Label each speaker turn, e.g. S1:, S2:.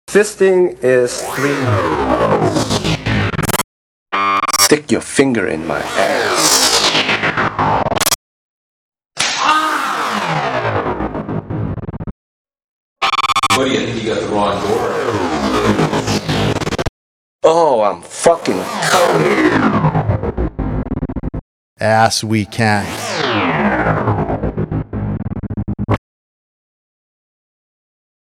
S1: Fisting is three. Stick your finger in my ass.
S2: What do you think, you got the wrong door?
S1: Oh, I'm fucking coming.
S3: Ass we can.